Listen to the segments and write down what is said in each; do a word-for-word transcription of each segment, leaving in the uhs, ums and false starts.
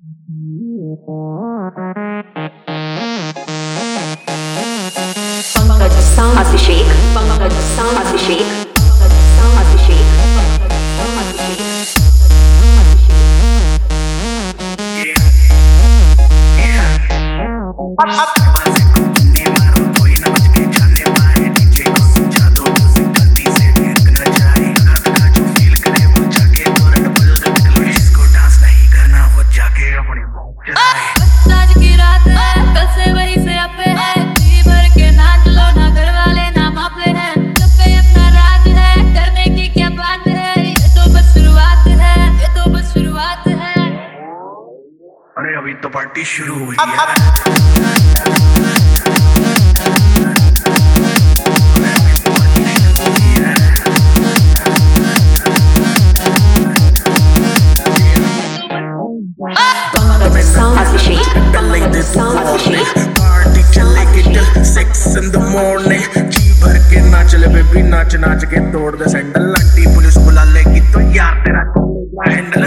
Pankaj sound Abhishek Pankaj sound Abhishek Pankaj sound Abhishek Pankaj sound Abhishek अभी तो party शुरू हुई है। पार्टी चलेगी till six in the morning। जी भर के नाच ले बेबी, नाच नाच के तोड़ दे सैंडल। लाटी पुलिस बुला लेगी तो यार तेरा हैंडल।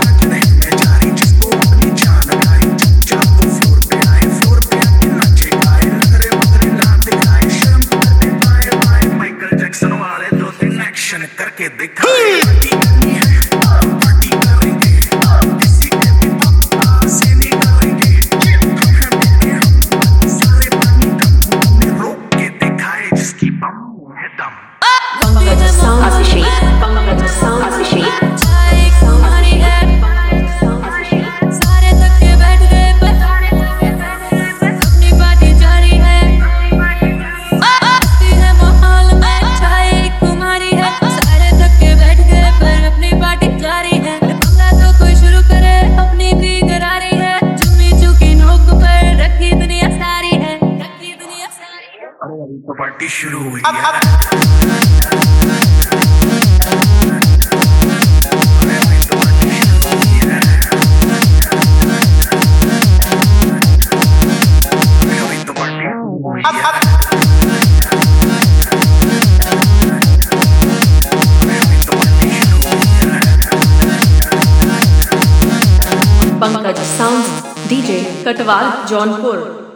करके दिखाए पार्टी है, पार्टी करेंगे, किसी के भी पापा से नहीं करेंगे। सारे पानी दम में रोक के दिखाए जिसकी बम है दम। पंकज साउंड अभिषेक पंकज साउंड अभिषेक सारे थके बैठ गए अपनी पार्टी जारी है। है माहौल में छाई कुमारी है। सारे थके बैठ गए पर अपनी पार्टी जारी है। हमला तो कोई शुरू करे अपनी भी करारी है। चुम्मी चुकी नोक पर रखी दुनिया सारी है, रखी दुनिया सारी है। अरे अभी तो पार्टी शुरू हुई है। Pankaj sound DJ Katwal Jaunpur.